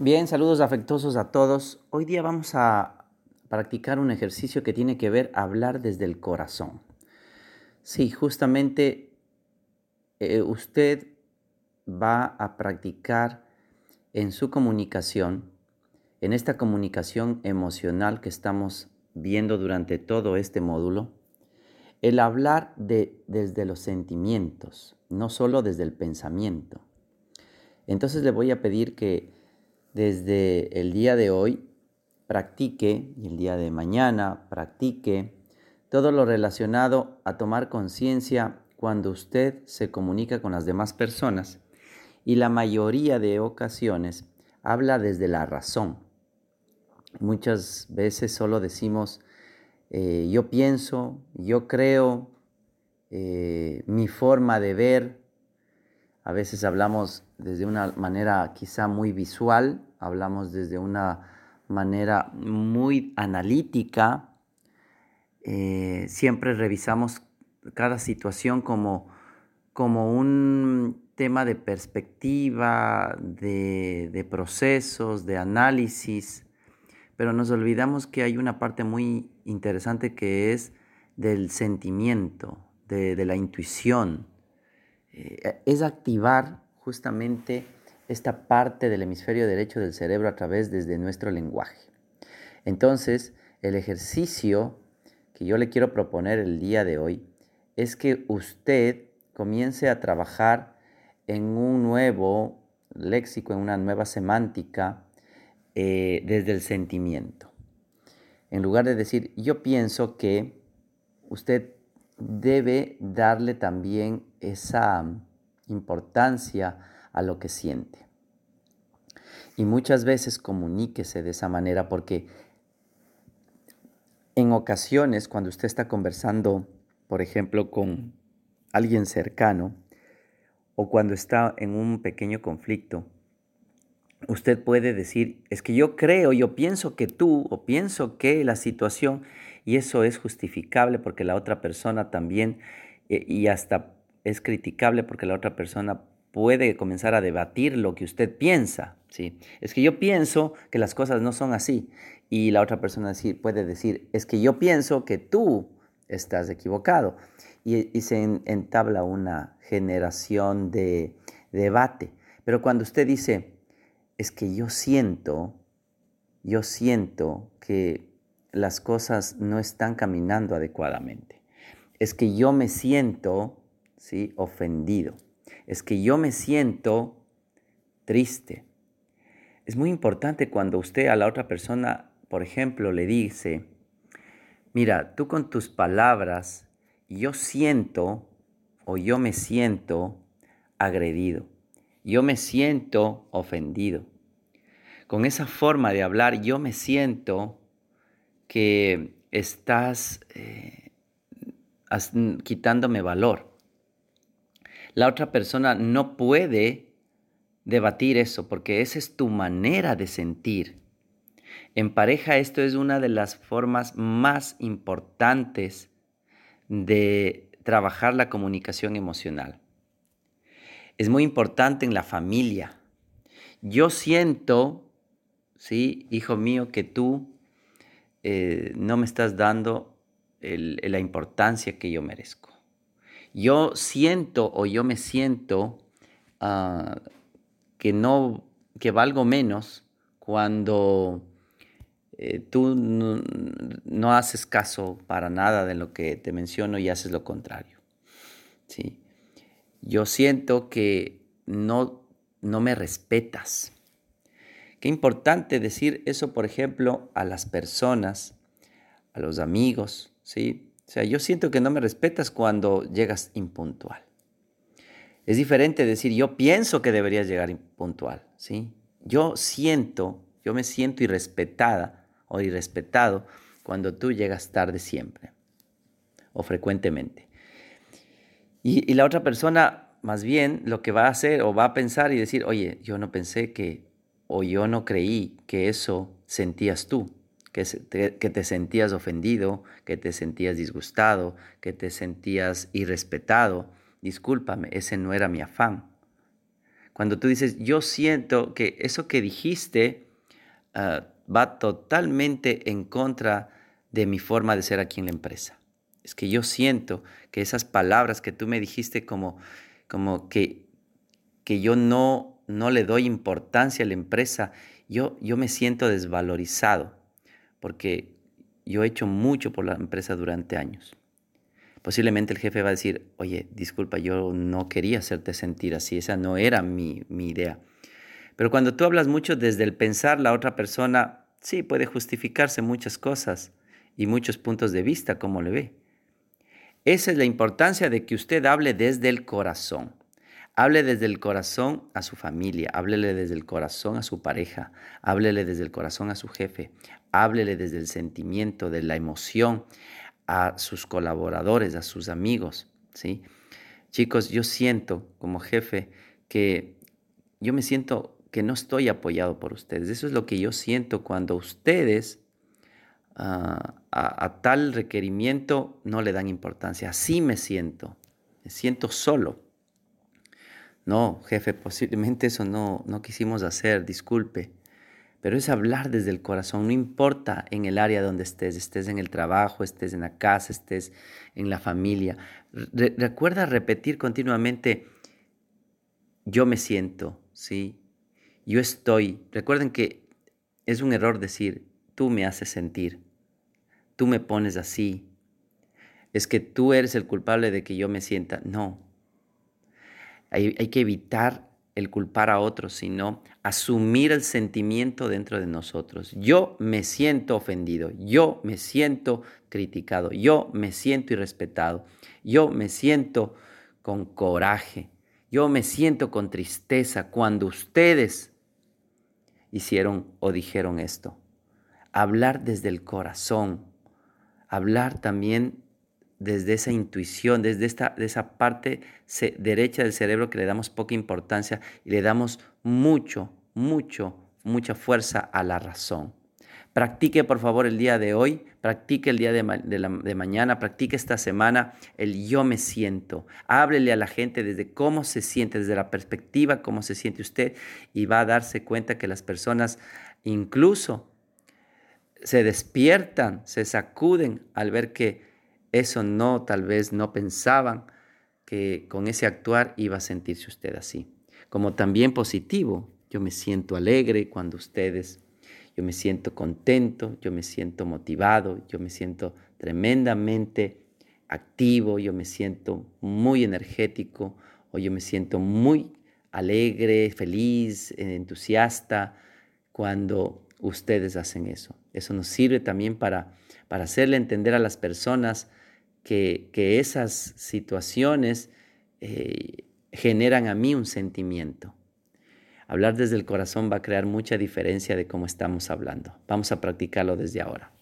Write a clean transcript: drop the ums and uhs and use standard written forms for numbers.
Bien, saludos afectuosos a todos. Hoy día vamos a practicar un ejercicio que tiene que ver hablar desde el corazón. Sí, justamente usted va a practicar en su comunicación, en esta comunicación emocional que estamos viendo durante todo este módulo, el hablar desde los sentimientos, no solo desde el pensamiento. Entonces le voy a pedir que desde el día de hoy practique, y el día de mañana practique, todo lo relacionado a tomar conciencia cuando usted se comunica con las demás personas y la mayoría de ocasiones habla desde la razón. Muchas veces solo decimos yo pienso, yo creo, mi forma de ver. A veces hablamos desde una manera quizá muy visual, hablamos desde una manera muy analítica. Siempre revisamos cada situación como un tema de perspectiva, de procesos, de análisis, pero nos olvidamos que hay una parte muy interesante que es del sentimiento, de la intuición. Es activar justamente esta parte del hemisferio derecho del cerebro a través desde nuestro lenguaje. Entonces, el ejercicio que yo le quiero proponer el día de hoy es que usted comience a trabajar en un nuevo léxico, en una nueva semántica, desde el sentimiento. En lugar de decir, yo pienso que, usted debe darle también esa importancia a lo que siente. Y muchas veces comuníquese de esa manera porque en ocasiones cuando usted está conversando, por ejemplo, con alguien cercano o cuando está en un pequeño conflicto, usted puede decir, es que yo creo, yo pienso que tú o pienso que la situación, y eso es justificable porque la otra persona también, y hasta es criticable porque la otra persona puede comenzar a debatir lo que usted piensa, ¿sí? Es que yo pienso que las cosas no son así, y la otra persona puede decir, es que yo pienso que tú estás equivocado, y se entabla una generación de debate. Pero cuando usted dice, es que yo siento que las cosas no están caminando adecuadamente. Es que yo me siento, ¿sí?, ofendido. Es que yo me siento triste. Es muy importante cuando usted a la otra persona, por ejemplo, le dice, mira, tú con tus palabras, yo siento o yo me siento agredido. Yo me siento ofendido. Con esa forma de hablar, yo me siento que estás quitándome valor. La otra persona no puede debatir eso porque esa es tu manera de sentir. En pareja esto es una de las formas más importantes de trabajar la comunicación emocional. Es muy importante en la familia. Yo siento, sí, hijo mío, que tú no me estás dando la importancia que yo merezco. Yo siento o yo me siento uh, que valgo menos cuando tú no haces caso para nada de lo que te menciono y haces lo contrario. ¿Sí? Yo siento que no me respetas. Qué importante decir eso, por ejemplo, a las personas, a los amigos, ¿sí? O sea, yo siento que no me respetas cuando llegas impuntual. Es diferente decir, yo pienso que deberías llegar puntual, ¿sí? Yo me siento irrespetada o irrespetado cuando tú llegas tarde siempre o frecuentemente. Y la otra persona, más bien, lo que va a hacer o va a pensar y decir, oye, yo no pensé que, o yo no creí que eso sentías tú, que te sentías ofendido, que te sentías disgustado, que te sentías irrespetado. Discúlpame, ese no era mi afán. Cuando tú dices, yo siento que eso que dijiste va totalmente en contra de mi forma de ser aquí en la empresa. Es que yo siento que esas palabras que tú me dijiste como que yo no le doy importancia a la empresa, yo me siento desvalorizado porque yo he hecho mucho por la empresa durante años. Posiblemente el jefe va a decir, oye, disculpa, yo no quería hacerte sentir así, esa no era mi idea. Pero cuando tú hablas mucho desde el pensar, la otra persona sí puede justificarse muchas cosas y muchos puntos de vista, como le ve. Esa es la importancia de que usted hable desde el corazón. Hable desde el corazón a su familia, háblele desde el corazón a su pareja, háblele desde el corazón a su jefe, háblele desde el sentimiento, de la emoción a sus colaboradores, a sus amigos, ¿sí? Chicos, yo siento como jefe que yo me siento que no estoy apoyado por ustedes. Eso es lo que yo siento cuando ustedes a tal requerimiento no le dan importancia. Así me siento solo. No, jefe, posiblemente eso no quisimos hacer, disculpe. Pero es hablar desde el corazón, no importa en el área donde estés en el trabajo, estés en la casa, estés en la familia. Recuerda repetir continuamente, yo me siento, ¿sí? Yo estoy. Recuerden que es un error decir, tú me haces sentir, tú me pones así, es que tú eres el culpable de que yo me sienta. No, hay que evitar el culpar a otros, sino asumir el sentimiento dentro de nosotros. Yo me siento ofendido, yo me siento criticado, yo me siento irrespetado, yo me siento con coraje, yo me siento con tristeza cuando ustedes hicieron o dijeron esto. Hablar desde el corazón, hablar también desde esa intuición, desde de esa parte derecha del cerebro que le damos poca importancia y le damos mucha fuerza a la razón. Practique por favor el día de hoy, practique el día de mañana, practique esta semana el yo me siento. Háblele a la gente desde cómo se siente, desde la perspectiva, cómo se siente usted y va a darse cuenta que las personas incluso se despiertan, se sacuden al ver que eso no, tal vez no pensaban que con ese actuar iba a sentirse usted así. Como también positivo, yo me siento alegre cuando yo me siento contento, yo me siento motivado, yo me siento tremendamente activo, yo me siento muy energético o yo me siento muy alegre, feliz, entusiasta cuando ustedes hacen eso. Eso nos sirve también para hacerle entender a las personas que esas situaciones generan a mí un sentimiento. Hablar desde el corazón va a crear mucha diferencia de cómo estamos hablando. Vamos a practicarlo desde ahora.